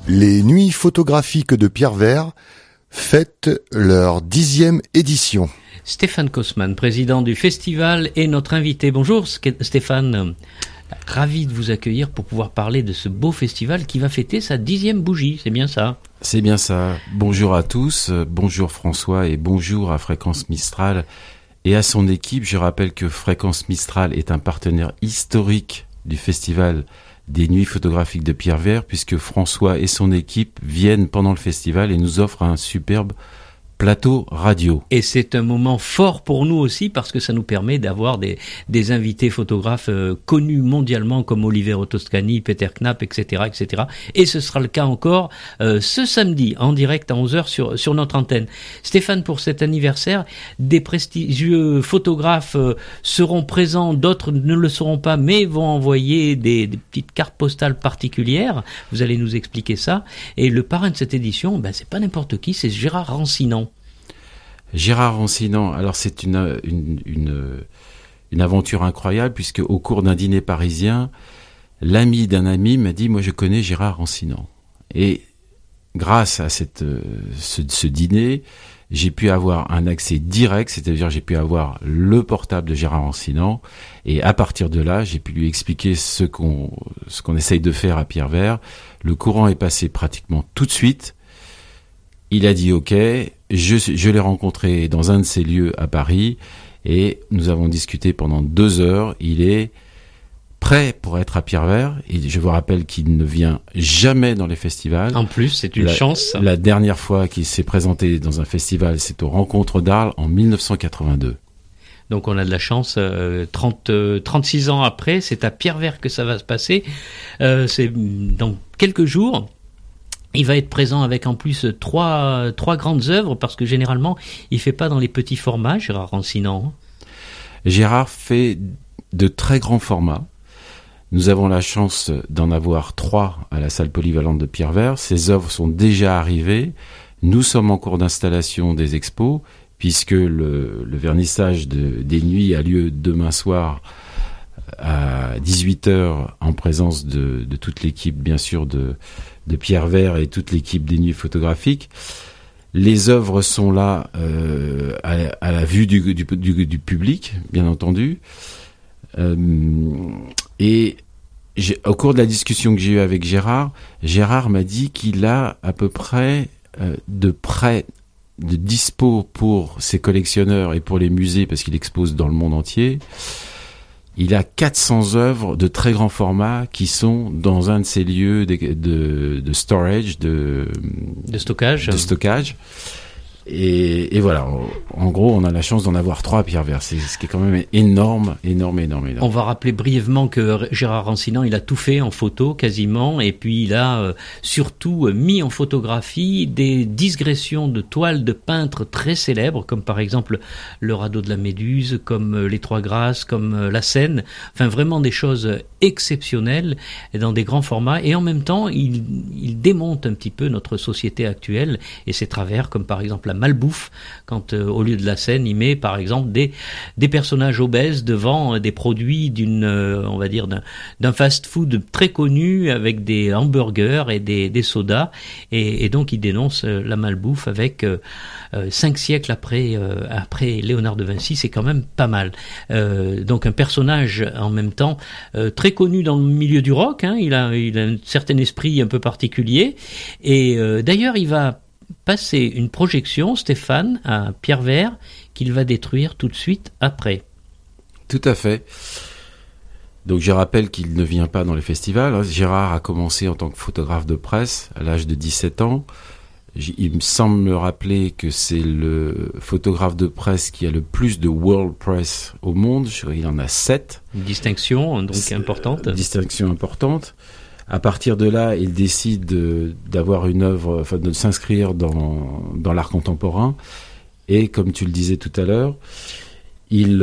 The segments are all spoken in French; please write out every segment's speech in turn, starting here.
Les Nuits photographiques de Pierre Vert fêtent leur 10e édition. Stéphane Kosman, président du festival, est notre invité. Bonjour Stéphane, ravi de vous accueillir pour pouvoir parler de ce beau festival qui va fêter sa 10e bougie, c'est bien ça? C'est bien ça. Bonjour à tous, bonjour François et bonjour à Fréquence Mistral et à son équipe. Je rappelle que Fréquence Mistral est un partenaire historique du festival des Nuits photographiques de Pierre Vert, puisque François et son équipe viennent pendant le festival et nous offrent un superbe plateau radio. Et c'est un moment fort pour nous aussi parce que ça nous permet d'avoir des invités photographes connus mondialement comme Oliver Toscani, Peter Knapp, etc., etc. Et ce sera le cas encore ce samedi en direct à 11h sur notre antenne. Stéphane, pour cet anniversaire, des prestigieux photographes seront présents, d'autres ne le seront pas, mais vont envoyer des petites cartes postales particulières. Vous allez nous expliquer ça. Et le parrain de cette édition, c'est pas n'importe qui, c'est Gérard Rancinan. Gérard Rancinan, alors c'est une aventure incroyable, puisque au cours d'un dîner parisien, l'ami d'un ami m'a dit « Moi je connais Gérard Rancinan ». Et grâce à ce dîner, j'ai pu avoir un accès direct, c'est-à-dire j'ai pu avoir le portable de Gérard Rancinan, et à partir de là, j'ai pu lui expliquer ce qu'on essaye de faire à Pierre Vert. Le courant est passé pratiquement tout de suite. Il a dit OK, je l'ai rencontré dans un de ses lieux à Paris et nous avons discuté pendant 2 heures. Il est prêt pour être à Pierre Vert. Et je vous rappelle qu'il ne vient jamais dans les festivals. En plus, c'est une chance. La dernière fois qu'il s'est présenté dans un festival, c'est aux Rencontres d'Arles en 1982. Donc on a de la chance, 36 ans après, c'est à Pierre Vert que ça va se passer. C'est dans quelques jours. Il va être présent avec en plus trois grandes œuvres, parce que généralement, il fait pas dans les petits formats, Gérard Rancinan. Gérard fait de très grands formats. Nous avons la chance d'en avoir 3 à la salle polyvalente de Pierre Vert. Ces œuvres sont déjà arrivées. Nous sommes en cours d'installation des expos, puisque le vernissage des Nuits a lieu demain soir à 18h en présence de toute l'équipe, bien sûr, de Pierre Vert et toute l'équipe des Nuits photographiques. Les œuvres sont là à la vue du public, bien entendu. Et au cours de la discussion que j'ai eue avec Gérard m'a dit qu'il a à peu près de dispo pour ses collectionneurs et pour les musées, parce qu'il expose dans le monde entier. Il a 400 œuvres de très grand format qui sont dans un de ces lieux de storage, de stockage. Et voilà, en gros, on a la chance d'en avoir 3 à Pierre Vert, ce qui est quand même énorme. On va rappeler brièvement que Gérard Rancinan, il a tout fait en photo quasiment, et puis il a surtout mis en photographie des digressions de toiles de peintres très célèbres, comme par exemple le radeau de la Méduse, comme les Trois Grâces, comme la Seine, enfin vraiment des choses exceptionnelles dans des grands formats, et en même temps, il démonte un petit peu notre société actuelle et ses travers, comme par exemple la malbouffe, quand au lieu de la scène, il met par exemple des personnages obèses devant des produits on va dire d'un fast-food très connu avec des hamburgers et des sodas, et donc il dénonce la malbouffe avec 5 siècles après Léonard de Vinci. C'est quand même pas mal. Donc un personnage en même temps très connu dans le milieu du rock, il a un certain esprit un peu particulier, et d'ailleurs il va passer une projection, Stéphane, à Pierre Vert, qu'il va détruire tout de suite après. Tout à fait. Donc je rappelle qu'il ne vient pas dans les festivals. Gérard a commencé en tant que photographe de presse à l'âge de 17 ans. Il me semble me rappeler que c'est le photographe de presse qui a le plus de World Press au monde. Il en a 7. Une distinction donc importante. Distinction importante. À partir de là, il décide d'avoir une œuvre, enfin de s'inscrire dans l'art contemporain. Et comme tu le disais tout à l'heure, il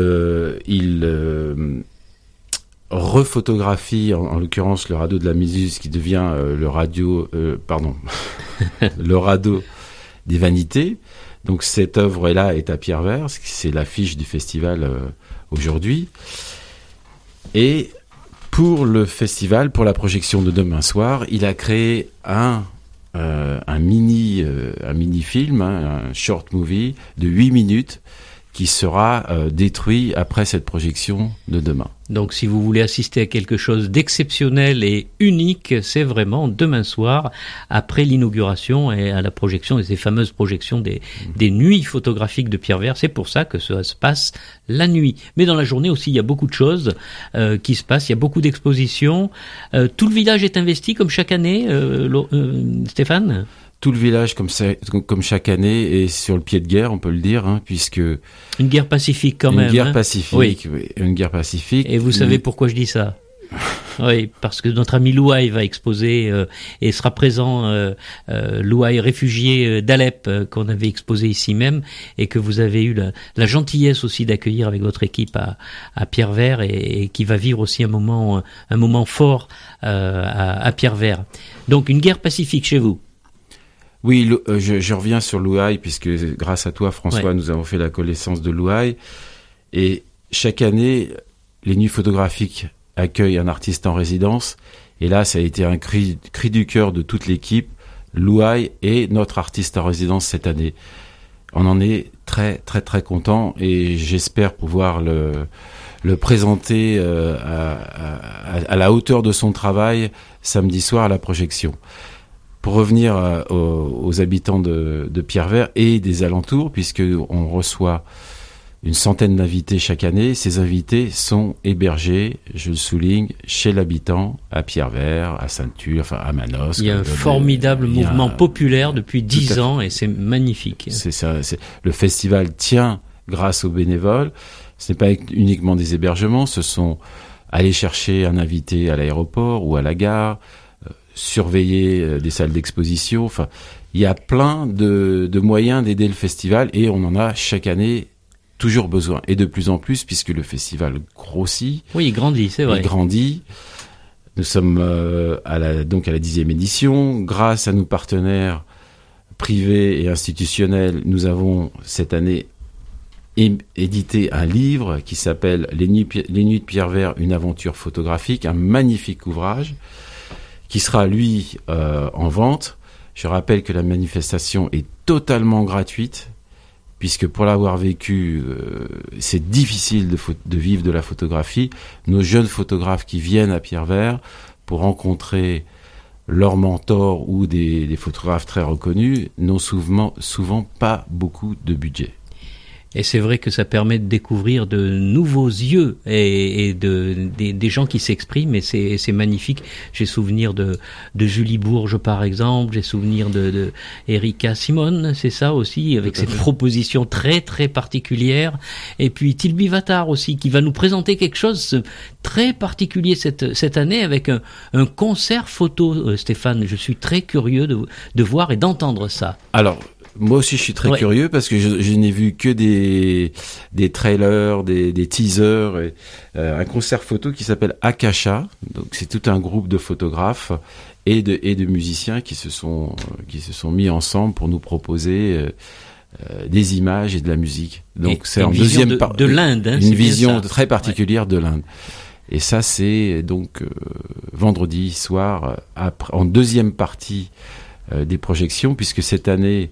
rephotographie, en l'occurrence le radeau de la Méduse, qui devient le radeau des Vanités. Donc cette œuvre-là est à Pierre Vert, c'est l'affiche du festival aujourd'hui. Et pour le festival, pour la projection de demain soir, il a créé un un mini-film, un short movie de 8 minutes qui sera détruit après cette projection de demain. Donc si vous voulez assister à quelque chose d'exceptionnel et unique, c'est vraiment demain soir, après l'inauguration et à la projection de ces fameuses projections des nuits photographiques de Pierre Vert. C'est pour ça que ça se passe la nuit. Mais dans la journée aussi, il y a beaucoup de choses qui se passent, il y a beaucoup d'expositions. Tout le village est investi comme chaque année, Stéphane ? Tout le village, comme chaque année, est sur le pied de guerre, on peut le dire, puisque... Une guerre pacifique quand même. Une guerre pacifique, oui. Une guerre pacifique. Et vous savez pourquoi je dis ça ? Oui, parce que notre ami Louaï va exposer et sera présent, Louaï, réfugié d'Alep, qu'on avait exposé ici même, et que vous avez eu la gentillesse aussi d'accueillir avec votre équipe à Pierre-Vert, et qui va vivre aussi un moment fort à Pierre-Vert. Donc une guerre pacifique chez vous. Oui, je reviens sur Louaï, puisque grâce à toi, François, nous avons fait la connaissance de Louaï. Et chaque année, les nuits photographiques accueillent un artiste en résidence. Et là, ça a été un cri du cœur de toute l'équipe. Louaï est notre artiste en résidence cette année. On en est très, très, très content, et j'espère pouvoir le présenter à la hauteur de son travail samedi soir à la projection. Pour revenir aux habitants de Pierre-Vert et des alentours, puisqu'on reçoit une centaine d'invités chaque année, ces invités sont hébergés, je le souligne, chez l'habitant, à Pierre-Vert, à Sainte-Tulle, enfin à Manosque. Il y a un formidable mouvement populaire depuis 10 ans, et c'est magnifique. C'est ça. Le festival tient grâce aux bénévoles. Ce n'est pas uniquement des hébergements, ce sont aller chercher un invité à l'aéroport ou à la gare, surveiller des salles d'exposition. Enfin, il y a plein de moyens d'aider le festival, et on en a chaque année toujours besoin, et de plus en plus, puisque le festival grossit. Oui, il grandit, c'est vrai. Il grandit. Nous sommes à la 10e édition. Grâce à nos partenaires privés et institutionnels, nous avons cette année édité un livre qui s'appelle Les Nuits de Pierre-Vert, une aventure photographique, un magnifique ouvrage qui sera, lui, en vente. Je rappelle que la manifestation est totalement gratuite, puisque pour l'avoir vécu, c'est difficile de vivre de la photographie. Nos jeunes photographes qui viennent à Pierre-Vert pour rencontrer leurs mentors ou des photographes très reconnus n'ont souvent pas beaucoup de budget. Et c'est vrai que ça permet de découvrir de nouveaux yeux et des gens qui s'expriment, et c'est magnifique. J'ai souvenir de Julie Bourges, par exemple. J'ai souvenir de Erika Simone, c'est ça aussi, avec cette proposition très très particulière. Et puis Tilby Vatar aussi, qui va nous présenter quelque chose très particulier cette année, avec un concert photo. Stéphane, je suis très curieux de voir et d'entendre ça. Alors, moi aussi, je suis très curieux, parce que je n'ai vu que des trailers, des teasers, et un concert photo qui s'appelle Akasha. Donc, c'est tout un groupe de photographes et de musiciens qui se sont mis ensemble pour nous proposer des images et de la musique. Donc, c'est en deuxième de l'Inde, une vision très particulière de l'Inde. Et ça, c'est donc vendredi soir, en deuxième partie des projections, puisque cette année,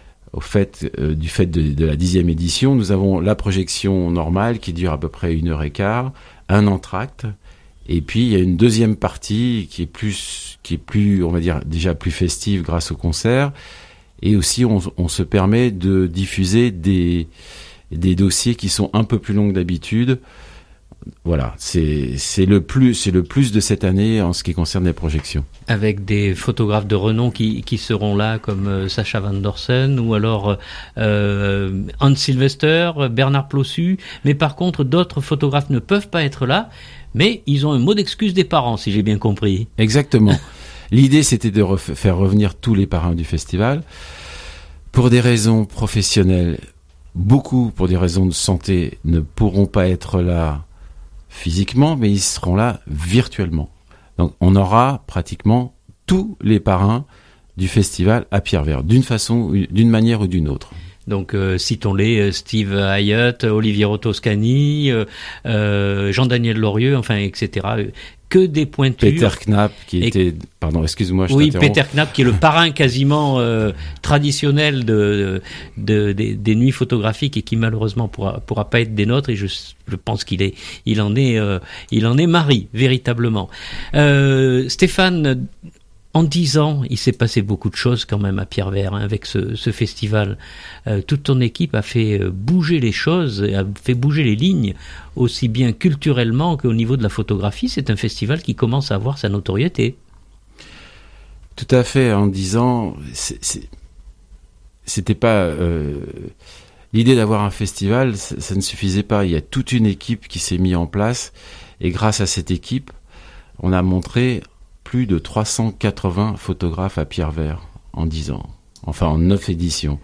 du fait de la 10e édition, nous avons la projection normale qui dure à peu près 1h15, un entracte, et puis il y a une deuxième partie qui est plus, on va dire, déjà plus festive grâce au concert, et aussi on se permet de diffuser des dossiers qui sont un peu plus longs que d'habitude. Voilà, c'est le plus de cette année en ce qui concerne les projections. Avec des photographes de renom qui seront là, comme Sacha Van Dorsen, ou alors Hans Sylvester, Bernard Plossu. Mais par contre, d'autres photographes ne peuvent pas être là, mais ils ont un mot d'excuse des parents, si j'ai bien compris. Exactement. L'idée, c'était de faire revenir tous les parrains du festival. Pour des raisons professionnelles, beaucoup pour des raisons de santé, ne pourront pas être là physiquement, mais ils seront là virtuellement. Donc on aura pratiquement tous les parrains du festival à Pierre-Vert, d'une manière ou d'une autre. Donc citons-les, Steve Hyatt, Oliviero Toscani, Jean-Daniel Lorieux, enfin etc. que des pointures. Peter Knapp, qui était, pardon, excuse-moi, je oui, t'interromps. Peter Knapp, qui est le parrain quasiment traditionnel des nuits photographiques et qui malheureusement pourra pas être des nôtres. Et je pense il en est mari véritablement. Stéphane, en 10 ans, il s'est passé beaucoup de choses quand même à Pierrevert avec ce festival. Toute ton équipe a fait bouger les choses, a fait bouger les lignes, aussi bien culturellement qu'au niveau de la photographie. C'est un festival qui commence à avoir sa notoriété. Tout à fait. En 10 ans, c'était pas l'idée d'avoir un festival, ça ne suffisait pas. Il y a toute une équipe qui s'est mise en place, et grâce à cette équipe, on a montré plus de 380 photographes à Pierrevert en 10 ans, enfin en 9 éditions.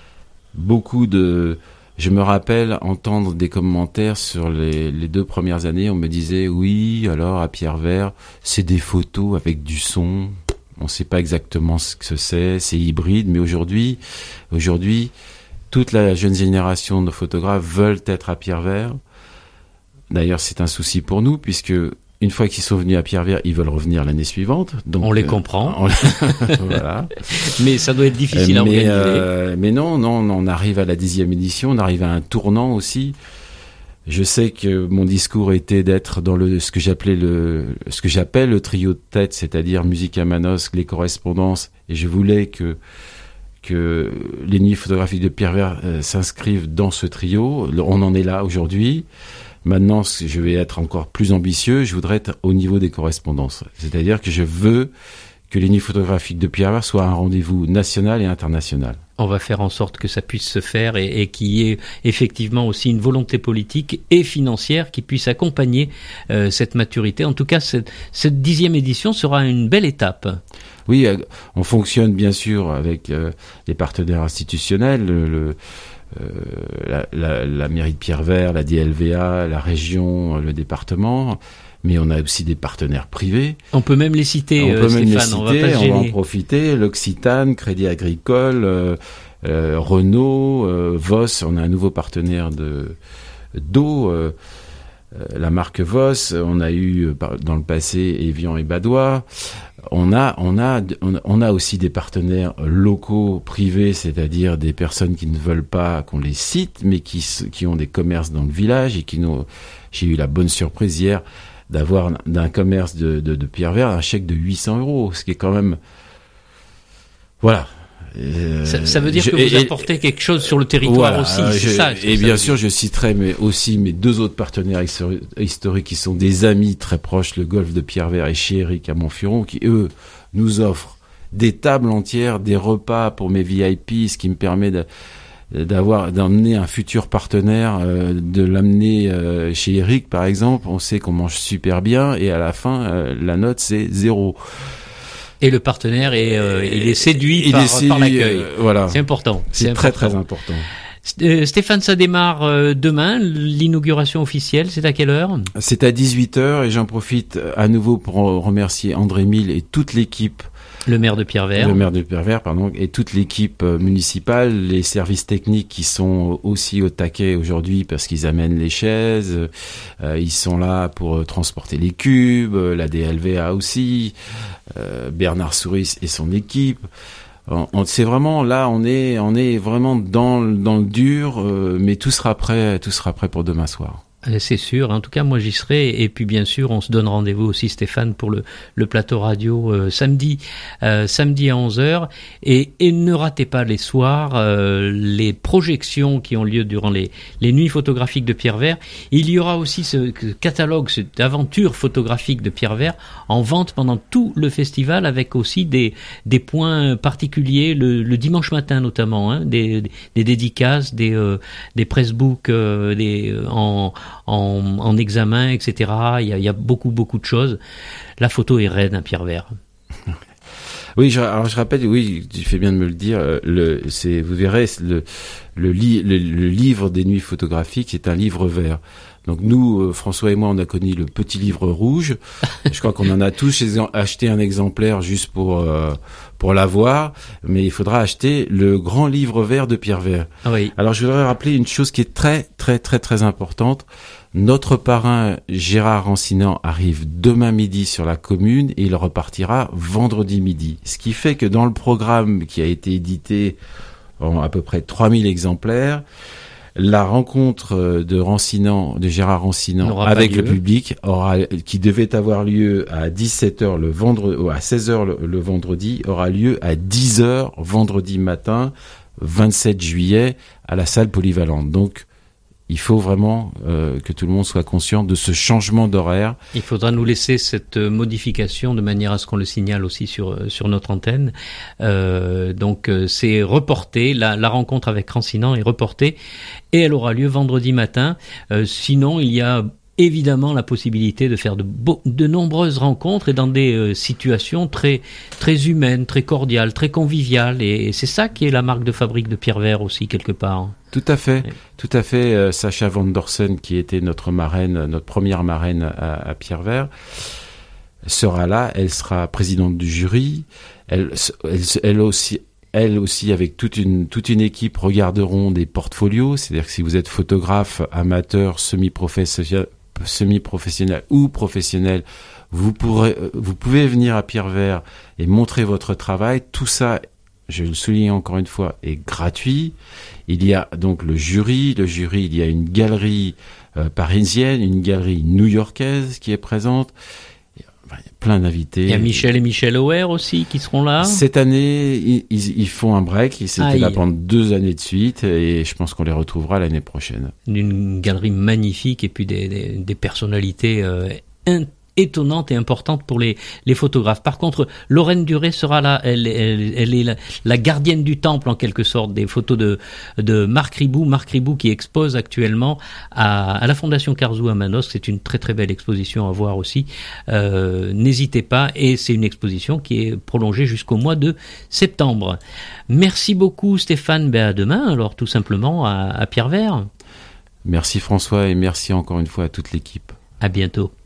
Je me rappelle entendre des commentaires sur les 2 premières années, on me disait oui, alors à Pierrevert, c'est des photos avec du son, on ne sait pas exactement ce que c'est hybride, mais aujourd'hui, toute la jeune génération de photographes veulent être à Pierrevert. D'ailleurs, c'est un souci pour nous, puisque une fois qu'ils sont venus à Pierrevert, ils veulent revenir l'année suivante. Donc, on les comprend. Voilà. Mais ça doit être difficile à organiser. Mais non, on arrive à la 10e édition, on arrive à un tournant aussi. Je sais que mon discours était d'être dans ce que j'appelle le trio de tête, c'est-à-dire musique à Manosque, les correspondances, et je voulais que les nuits photographiques de Pierrevert s'inscrivent dans ce trio. On en est là aujourd'hui. Maintenant, je vais être encore plus ambitieux, je voudrais être au niveau des correspondances. C'est-à-dire que je veux que les nuits photographiques de Pierrevert soient un rendez-vous national et international. On va faire en sorte que ça puisse se faire et qu'il y ait effectivement aussi une volonté politique et financière qui puisse accompagner cette maturité. En tout cas, cette 10e édition sera une belle étape. Oui, on fonctionne bien sûr avec les partenaires institutionnels, la mairie de Pierrevert, la DLVA, la région, le département, mais on a aussi des partenaires privés. On peut même les citer, Stéphane, on va pas se gêner. On va en profiter, l'Occitane, Crédit Agricole, Renault, Voss, on a un nouveau partenaire d'eau, la marque Voss, on a eu dans le passé Evian et Badois. On a aussi des partenaires locaux, privés, c'est-à-dire des personnes qui ne veulent pas qu'on les cite, mais qui ont des commerces dans le village et j'ai eu la bonne surprise hier d'avoir d'un commerce de Pierrevert un chèque de 800 €, ce qui est quand même, voilà. Ça veut dire que vous apportez quelque chose sur le territoire, voilà, aussi, c'est ça. Et bien sûr, je citerai aussi mes 2 autres partenaires historiques qui sont des amis très proches, le Golfe de Pierrevert et chez Eric à Montfuron, qui eux nous offrent des tables entières, des repas pour mes VIP, ce qui me permet d'emmener un futur partenaire, de l'amener chez Eric par exemple. On sait qu'on mange super bien et à la fin la note c'est 0. Et le partenaire il est séduit par l'accueil. Voilà. C'est important. C'est très très important. Stéphane, ça démarre demain, l'inauguration officielle, c'est à quelle heure ? C'est à 18h et j'en profite à nouveau pour remercier André Mille et toute l'équipe. Le maire de Pierrevert, et toute l'équipe municipale, les services techniques qui sont aussi au taquet aujourd'hui parce qu'ils amènent les chaises, ils sont là pour transporter les cubes, la DLVA aussi, Bernard Souris et son équipe. C'est vraiment là, on est vraiment dans le dur, mais tout sera prêt pour demain soir. C'est sûr, en tout cas moi j'y serai, et puis bien sûr on se donne rendez-vous aussi Stéphane pour le plateau radio samedi à 11h, et ne ratez pas les soirs les projections qui ont lieu durant les nuits photographiques de Pierrevert. Il y aura aussi ce catalogue, cette aventure photographique de Pierrevert en vente pendant tout le festival, avec aussi des points particuliers le dimanche matin notamment, des dédicaces, des pressbooks, en examen, etc. Il y a beaucoup de choses. La photo est raide à Pierrevert. Oui, je rappelle, oui, tu fais bien de me le dire. Vous verrez, le livre des nuits photographiques, c'est un livre vert. Donc nous, François et moi, on a connu le petit livre rouge. Je crois qu'on en a tous acheté un exemplaire juste pour l'avoir, mais il faudra acheter le grand livre vert de Pierre Vert. Oui. Alors je voudrais rappeler une chose qui est très très très très importante. Notre parrain Gérard Rancinan arrive demain midi sur la commune et il repartira vendredi midi. Ce qui fait que dans le programme qui a été édité en à peu près 3000 exemplaires, la rencontre de Gérard Rancinan avec le public qui devait avoir lieu à 17h le vendredi, ou à 16h le vendredi, aura lieu à 10h vendredi matin, 27 juillet, à la salle polyvalente. Donc, il faut vraiment que tout le monde soit conscient de ce changement d'horaire. Il faudra nous laisser cette modification de manière à ce qu'on le signale aussi sur notre antenne. Donc c'est reporté, la rencontre avec Rancinan est reportée et elle aura lieu vendredi matin. Sinon, il y a évidemment la possibilité de faire de nombreuses rencontres et dans des situations très très humaines, très cordiales, très conviviales, et c'est ça qui est la marque de fabrique de Pierre Vert aussi quelque part. Tout à fait, tout à fait. Sacha Van Dorsen, qui était notre première marraine à Pierre Vert, sera là. Elle sera présidente du jury. Elle aussi, avec toute une équipe, regarderont des portfolios. C'est-à-dire que si vous êtes photographe, amateur, semi-professionnel ou professionnel, vous pouvez venir à Pierre Vert et montrer votre travail. Tout ça, je le souligne encore une fois, est gratuit. Il y a donc le jury, il y a une galerie parisienne, une galerie new-yorkaise qui est présente. Il y a plein d'invités. Il y a Michel et Michel Auer aussi qui seront là. Cette année, ils font un break. Ils étaient là pendant 2 années de suite et je pense qu'on les retrouvera l'année prochaine. Une galerie magnifique et puis des personnalités étonnante et importante pour les photographes. Par contre, Lorraine Duré sera là. Elle est la gardienne du temple, en quelque sorte, des photos de Marc Ribou. Marc Ribou qui expose actuellement à la Fondation Carzou à Manosque. C'est une très très belle exposition à voir aussi. N'hésitez pas. Et c'est une exposition qui est prolongée jusqu'au mois de septembre. Merci beaucoup Stéphane. À demain, alors tout simplement à Pierre Vert. Merci François et merci encore une fois à toute l'équipe. À bientôt.